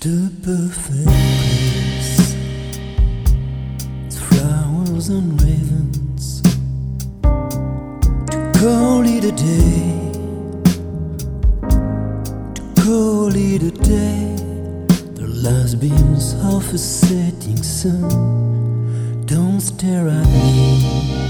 the perfect place. It's flowers and ravens to call it a day, to call it a day. The last beams of a setting sun. Don't stare at me.